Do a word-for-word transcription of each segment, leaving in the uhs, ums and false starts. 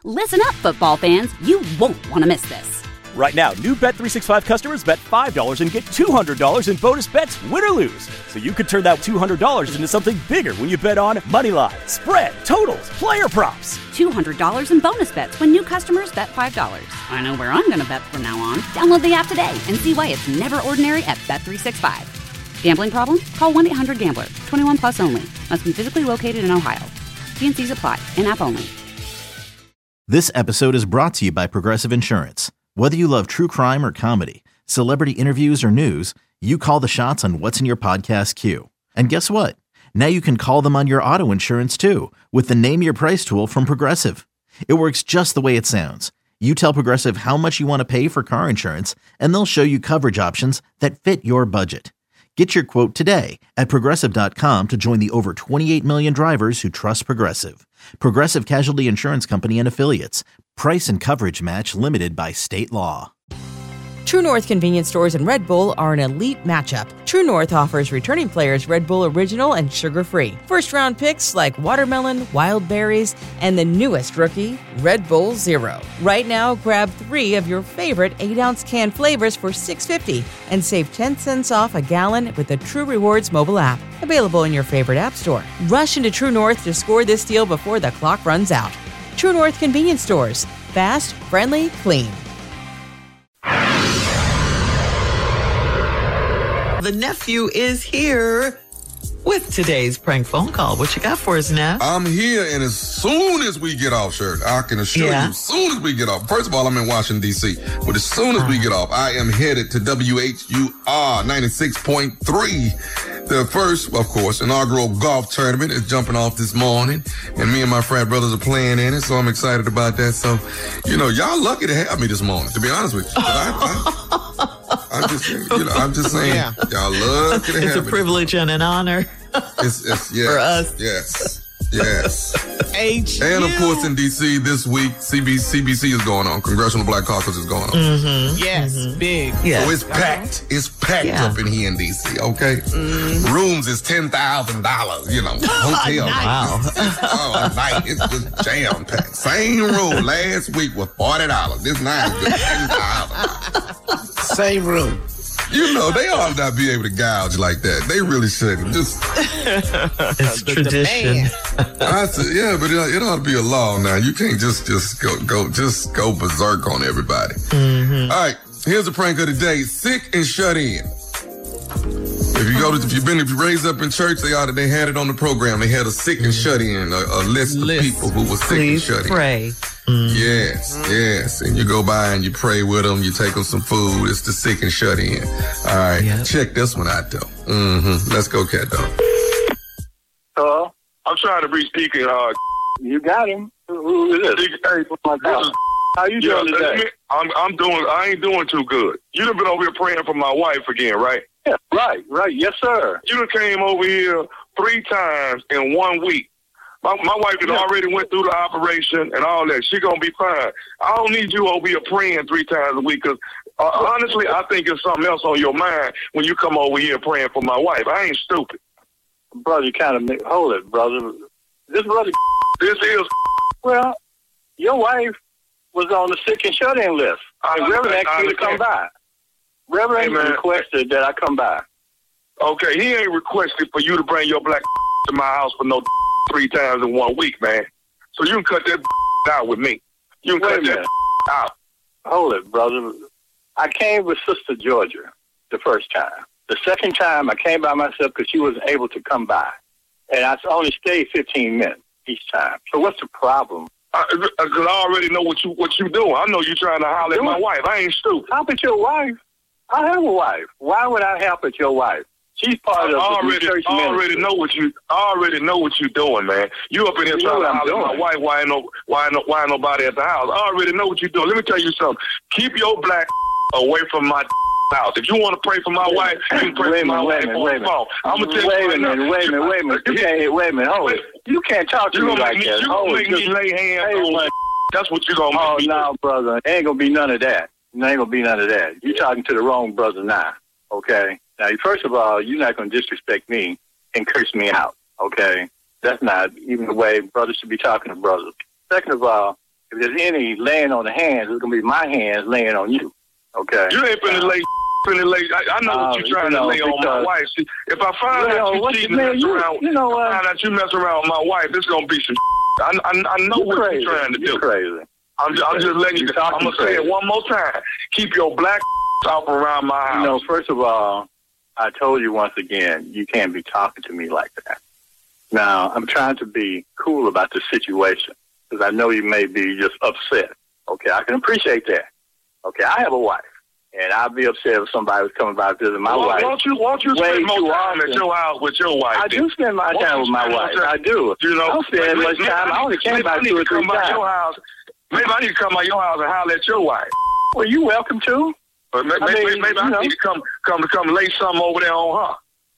Listen up, football fans. You won't want to miss this. Right now, new Bet three sixty-five customers bet five dollars and get two hundred dollars in bonus bets, win or lose. So you could turn that two hundred dollars into something bigger when you bet on money line, spread, totals, player props. two hundred dollars in bonus bets when new customers bet five dollars. I know where I'm going to bet from now on. Download the app today and see why it's never ordinary at Bet three sixty-five. Gambling problem? Call one eight hundred gambler. twenty-one plus only. Must be physically located in Ohio. T and C's apply. In-app only. This episode is brought to you by Progressive Insurance. Whether you love true crime or comedy, celebrity interviews or news, you call the shots on what's in your podcast queue. And guess what? Now you can call them on your auto insurance too with the Name Your Price tool from Progressive. It works just the way it sounds. You tell Progressive how much you want to pay for car insurance, and they'll show you coverage options that fit your budget. Get your quote today at Progressive dot com to join the over twenty-eight million drivers who trust Progressive. Progressive Casualty Insurance Company and Affiliates. Price and coverage match limited by state law. True North convenience stores and Red Bull are an elite matchup. True North offers returning players Red Bull Original and sugar-free. First-round picks like watermelon, wild berries, and the newest rookie, Red Bull Zero. Right now, grab three of your favorite eight-ounce can flavors for six dollars and fifty cents and save ten cents off a gallon with the True Rewards mobile app. Available in your favorite app store. Rush into True North to score this deal before the clock runs out. True North convenience stores. Fast, friendly, clean. The nephew is here with today's prank phone call. What you got for us, Neff? I'm here, and as soon as we get off, Shirt, I can assure Yeah. you, as soon as we get off, first of all, I'm in Washington, D C, but as soon as we get off, I am headed to W H U R ninety-six point three. The first, of course, inaugural golf tournament is jumping off this morning, and me and my frat brothers are playing in it, so I'm excited about that. So, you know, y'all lucky to have me this morning, to be honest with you. But I, I, I'm just, you know, I'm just saying, Yeah. y'all lucky to It's have a me. privilege and an honor. It's, it's, yes, For us. Yes. Yes. H. And of course in D C this week, C B C is going on. Congressional Black Caucus is going on. Mm-hmm. Yes, mm-hmm. big. Yes. So it's packed. It's packed Yeah. up in here in D C, okay? Mm-hmm. Rooms is ten thousand dollars, you know, hotel. Wow. Oh, a night. It's just jam packed. Same room last week was forty dollars. This night is just ten thousand dollars. Same room. You know, they ought to not be able to gouge like that. They really shouldn't. Just, It's tradition. I said, yeah, but it, it ought to be a law now. You can't just just go go just go berserk on everybody. Mm-hmm. All right, here's a prank of the day: sick and shut in. If you go to, if you've been, if you raised up in church, they ought to, they had it on the program. They had a sick and shut in, a, a list, List. of people who were sick Please and shut pray. in. Yes, yes, and you go by and you pray with them. You take them some food. It's the sick and shut in. All right, Yep. check this one out though. Mm-hmm. Let's go, cat dog. Hello? I'm trying to reach Deacon. Uh, You got him. Who, who is this? Deacon, Hey, my this God. is, How you yeah, doing today? me- I'm, I'm doing. I ain't doing too good. You done been over here praying for my wife again, right? Yeah, right, right. Yes, sir. You done came over here three times in one week. My, my wife had Yeah. already went through the operation and all that. She gonna be fine. I don't need you over here praying three times a week because uh, honestly, I think it's something else on your mind when you come over here praying for my wife. I ain't stupid. Brother, you kind of make, hold it, brother. This brother, This is. well, your wife was on the sick and shut-in list. I And Reverend understand. asked me to come by. Reverend Hey, man. requested that I come by. Okay, he ain't requested for you to bring your black to my house for no three times in one week, man. So you can cut that out with me. You can Wait a cut that minute. out. Hold it, brother. I came with Sister Georgia the first time. The second time, I came by myself because she wasn't able to come by. And I only stayed fifteen minutes each time. So what's the problem? Because I, I already know what you what you doing. I know you trying to holler at my wife. I ain't stupid. Help at your wife? I have a wife. Why would I help at your wife? She's part I of the already, church I already ministry. know what you. I already know what you doing, man. You up in here You know trying to what I'm holler at my doing. wife. Why ain't no? Why ain't no? Why ain't nobody at the house? I already know what you doing. Let me tell you something. Keep your black away from my house. If you want to pray for my wife, you can pray Wait a for my minute, wait wife a minute, on wait a the minute. phone. I'm gonna tell you Wait a right now. minute, wait a minute, wait a minute. You can't, wait a minute, hold it. You can't talk to You me gonna like make me, that. you gonna Hold make it. me lay hands Hey, on man. you. That's what you gonna make Oh, me no, brother. Ain't gonna be none of that. There ain't gonna be none of that. You talking to the wrong brother now, okay? Now, first of all, you're not gonna disrespect me and curse me out, okay? That's not even the way brothers should be talking to brothers. Second of all, if there's any laying on the hands, it's going to be my hands laying on you. Okay? You ain't finna lay, finna lay. I, I know uh, what you're trying you know, to lay on my wife. See, if I find you know, out you cheating man, and mess you, around, you know, uh, find out you mess around with my wife, it's going to be some I, I, I know what crazy. you're trying to you're do. Crazy. I'm just, I'm just letting you, I'm going to say it one more time. Keep your black off around my house. You know, first of all, I told you once again, you can't be talking to me like that. Now, I'm trying to be cool about the situation because I know you may be just upset. Okay, I can appreciate that. Okay, I have a wife, and I'd be upset if somebody was coming by visiting my well, wife. Won't you, won't you spend more time at your house with your wife? I do spend my time with my wife. I do. You know, I don't spend as much time. I only came by two or three times. Your house. Maybe I need to come by your house and holler at your wife. Well, you welcome to. But maybe I, mean, maybe, maybe I know. need to come, come, come lay something over there on her.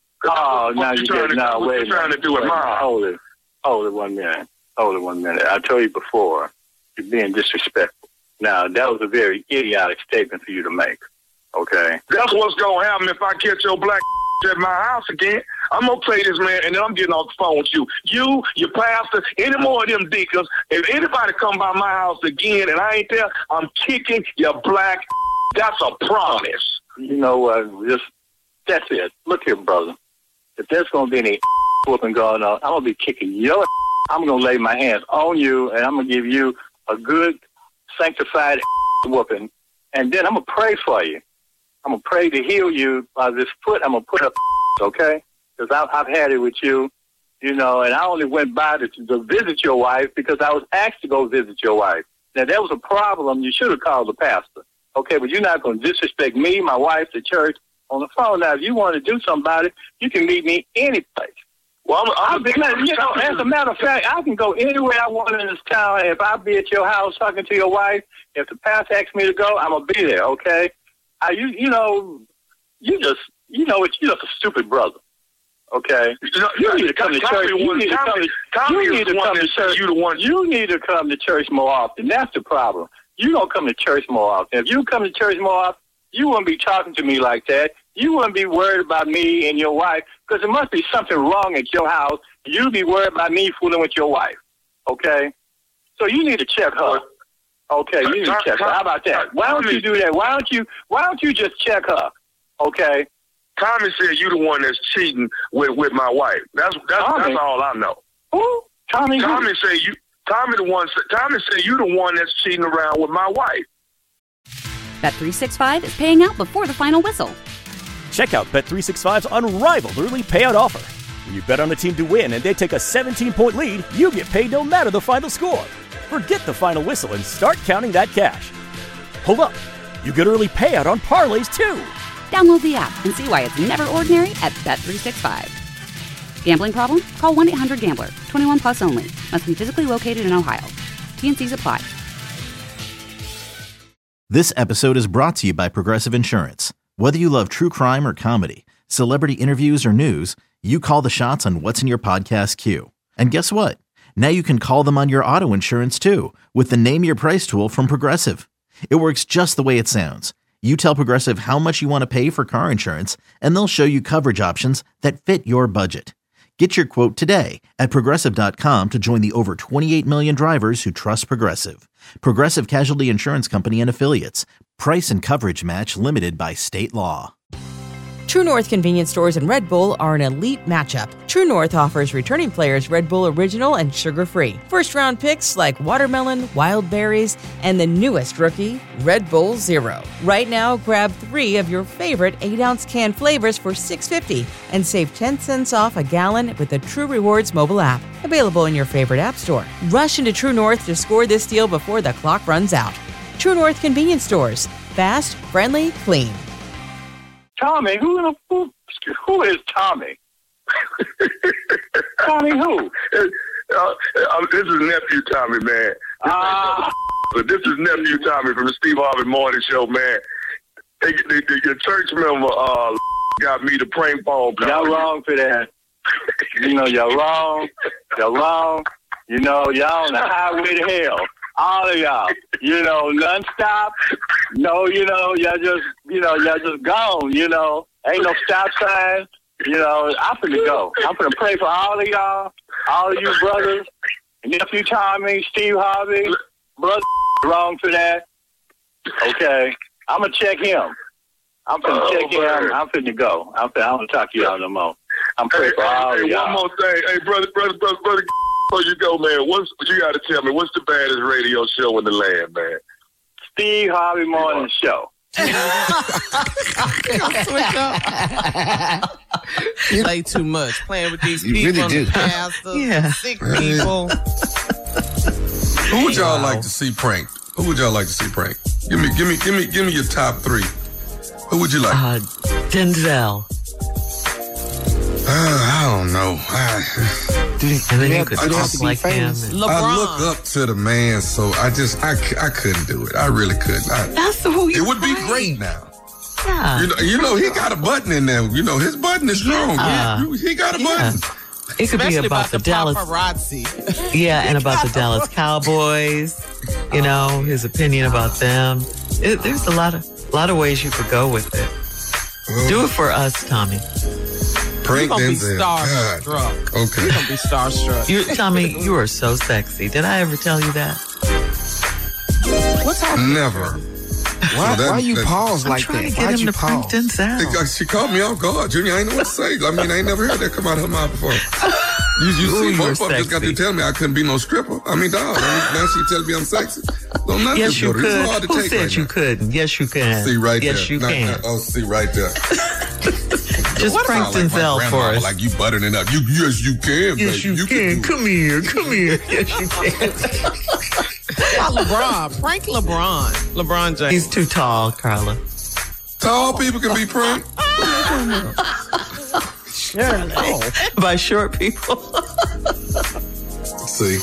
Oh, now you get now. Wait, what trying to do with mine? Hold it, hold it one minute. Hold it one minute. I told you before, you're being disrespectful. Now that was a very idiotic statement for you to make. Okay. That's what's gonna happen if I catch your black at my house again. I'm gonna play this man, and then I'm getting off the phone with you. You, your pastor, any more of them deacons. If anybody come by my house again and I ain't there, I'm kicking your black. That's a promise. You know what? Uh, just that's it. Look here, brother. If there's gonna be any whooping going on, I'm gonna be kicking your. I'm gonna lay my hands on you, and I'm gonna give you a good, sanctified whooping, and then I'm gonna pray for you. I'm gonna pray to heal you by this foot. I'm gonna put up, okay? Because I've, I've had it with you, you know, and I only went by to, to visit your wife because I was asked to go visit your wife. Now, there was a problem. You should have called the pastor, okay? But you're not going to disrespect me, my wife, the church on the phone. Now, if you want to do something about it, you can meet me any place. Well, I'm, I'm, I'm, you know, as a matter of fact, I can go anywhere I want in this town. If I be at your house talking to your wife, if the pastor asks me to go, I'm going to be there, okay? I, you, you know, you just, you know, it's you're just a stupid brother. Okay, you, know, you need to come to church. You need to come to, you need to come to church. You the one. You need to come to church more often. That's the problem. You don't come to church more often. If you come to church more often, you wouldn't be talking to me like that. You wouldn't be worried about me and your wife because there must be something wrong at your house. You'd be worried about me fooling with your wife. Okay, so you need to check her. Okay, you need to check her. How about that? Why don't you do that? Why don't you? Why don't you just check her? Okay. Tommy said you the one that's cheating with, with my wife. That's that's, that's all I know. Who? Tommy. Tommy said you. Tommy the one. Tommy said you the one that's cheating around with my wife. Bet three sixty-five is paying out before the final whistle. Check out Bet three sixty-five's unrivaled early payout offer. When you bet on a team to win and they take a seventeen-point lead, you get paid no matter the final score. Forget the final whistle and start counting that cash. Hold up. You get early payout on parlays too. Download the app and see why it's never ordinary at Bet three sixty-five. Gambling problem? Call one eight hundred gambler. twenty-one plus only. Must be physically located in Ohio. T and C's apply. This episode is brought to you by Progressive Insurance. Whether you love true crime or comedy, celebrity interviews or news, you call the shots on what's in your podcast queue. And guess what? Now you can call them on your auto insurance too with the Name Your Price tool from Progressive. It works just the way it sounds. You tell Progressive how much you want to pay for car insurance, and they'll show you coverage options that fit your budget. Get your quote today at Progressive dot com to join the over twenty-eight million drivers who trust Progressive. Progressive Casualty Insurance Company and Affiliates. Price and coverage match limited by state law. True North convenience stores and Red Bull are an elite matchup. True North offers returning players Red Bull Original and sugar-free. First-round picks like watermelon, wild berries, and the newest rookie, Red Bull Zero. Right now, grab three of your favorite eight-ounce can flavors for six dollars and fifty cents and save ten cents off a gallon with the True Rewards mobile app. Available in your favorite app store. Rush into True North to score this deal before the clock runs out. True North convenience stores. Fast, friendly, clean. Tommy, who who who is Tommy? Tommy who? Uh, uh, this is nephew Tommy, man. Ah, uh, this is nephew Tommy from the Steve Harvey Morning Show, man. Hey, the, the, your church member uh, got me the prank phone call. Y'all wrong for that. You know, y'all wrong. Y'all wrong. You know, y'all on the highway to hell. All of y'all, you know, nonstop. No, you know, y'all just, you know, y'all just gone, you know. Ain't no stop sign. You know, I'm finna go. I'm finna pray for all of y'all, all of you brothers, nephew Tommy, Steve Harvey, brother wrong for that. Okay. I'm going to check him. I'm finna oh, check man. him. I'm finna go. I'm finna, I don't talk to y'all no more. I'm praying hey, for all hey, of hey, y'all. one more thing. Hey, brother, brother, brother, brother, before you go, man, what's, you got to tell me, what's the baddest radio show in the land, man? Steve Harvey Morning Show. You play too much. Playing with these You people, really the do. pastors, Yeah. sick people. Who would y'all like to see pranked? Who would y'all like to see pranked? Give me, give me, give me, give me your top three. Who would you like? Uh, Denzel. Uh, I don't know. I, And then you have- could do they have talk to be like him. famous? and- I LeBron. look up to the man, so I just, I, c- I couldn't do it. I really couldn't. I, That's who you it would be prank. great now. Yeah. You know, you know, he got a button in there. You know, his button is strong. Yeah. He, he got a Yeah. button. It could be Especially about, about the, the Dallas. paparazzi. Yeah, and about the Dallas Cowboys. You know, his opinion about them. It, there's a lot of a lot of ways you could go with it. Do it for us, Tommy. You're Prank going to be Denzel. God. starstruck. Okay. You're going to be starstruck. You, Tommy, you are so sexy. Did I ever tell you that? What's happening? Never. Why, So that- why you that- pause I'm like trying that? to get Why'd him you to prank pause? Denzel. She caught me off guard, Junior. I ain't know what to say. I mean, I ain't never heard that come out of her mouth before. You, you Ooh, see, you're both of them just got to sexy. tell me I couldn't be no stripper. I mean, dog. I mean, now she tells me I'm sexy. Don't nothing Yes, you good. It's hard could. to Who take said right you now. couldn't? Yes, you can. See right yes, there. you Not- can. not- oh, see right there. Just prank Sound like my Denzel for grandmama, us. Like you buttering it up. You, yes, you can. Yes, baby. you, do can. it. Come here. Come here. Yes, you can. How about LeBron? Prank LeBron. LeBron James. He's too tall, Carla. Tall people can be pranked. By short people. See.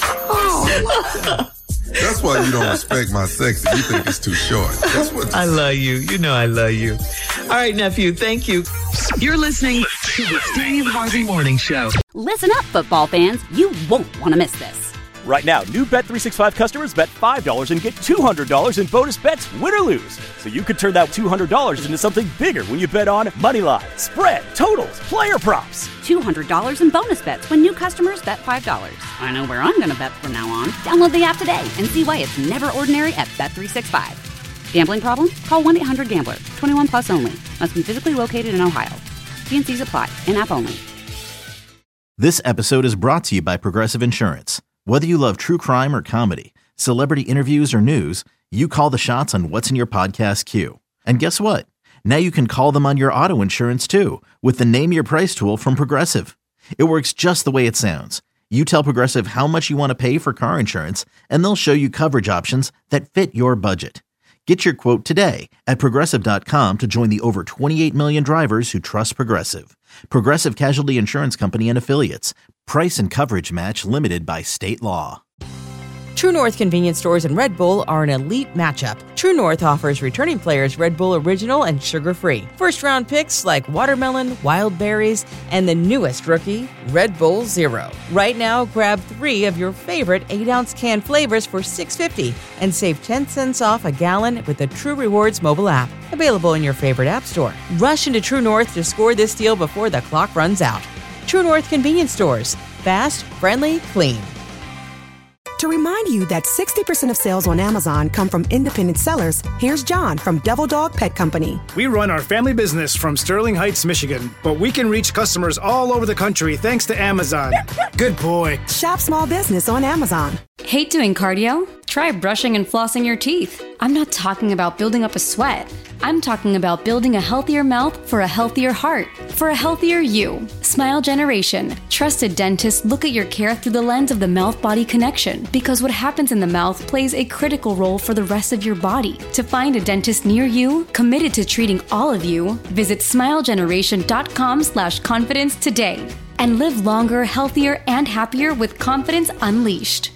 That's why you don't respect my sexy. You think it's too short. That's what. I love you. You know I love you. All right, nephew. Thank you. You're listening to the Steve Harvey Morning Show. Listen up, football fans. You won't want to miss this. Right now, new Bet three sixty-five customers bet five dollars and get two hundred dollars in bonus bets, win or lose. So you could turn that two hundred dollars into something bigger when you bet on money line, spread, totals, player props. two hundred dollars in bonus bets when new customers bet five dollars. I know where I'm going to bet from now on. Download the app today and see why it's never ordinary at Bet three sixty-five. Gambling problem? Call one eight hundred gambler. twenty-one plus only. Must be physically located in Ohio. T and C's apply. In-app only. This episode is brought to you by Progressive Insurance. Whether you love true crime or comedy, celebrity interviews or news, you call the shots on what's in your podcast queue. And guess what? Now you can call them on your auto insurance too with the Name Your Price tool from Progressive. It works just the way it sounds. You tell Progressive how much you want to pay for car insurance, and they'll show you coverage options that fit your budget. Get your quote today at Progressive dot com to join the over twenty-eight million drivers who trust Progressive. Progressive Casualty Insurance Company and Affiliates. Price and coverage match limited by state law. True North convenience stores and Red Bull are an elite matchup. True North offers returning players Red Bull Original and sugar-free. First-round picks like watermelon, wild berries, and the newest rookie, Red Bull Zero. Right now, grab three of your favorite eight-ounce can flavors for six dollars and fifty cents and save ten cents off a gallon with the True Rewards mobile app. Available in your favorite app store. Rush into True North to score this deal before the clock runs out. True North convenience stores. Fast, friendly, clean. To remind you that sixty percent of sales on Amazon come from independent sellers, here's John from Devil Dog Pet Company. We run our family business from Sterling Heights, Michigan, but we can reach customers all over the country thanks to Amazon. Good boy. Shop small business on Amazon. Hate doing cardio? Try brushing and flossing your teeth. I'm not talking about building up a sweat. I'm talking about building a healthier mouth for a healthier heart, for a healthier you. Smile Generation. Trusted dentists look at your care through the lens of the mouth-body connection, because what happens in the mouth plays a critical role for the rest of your body. To find a dentist near you, committed to treating all of you, visit smilegeneration.com slash confidence today. And live longer, healthier, and happier with confidence unleashed.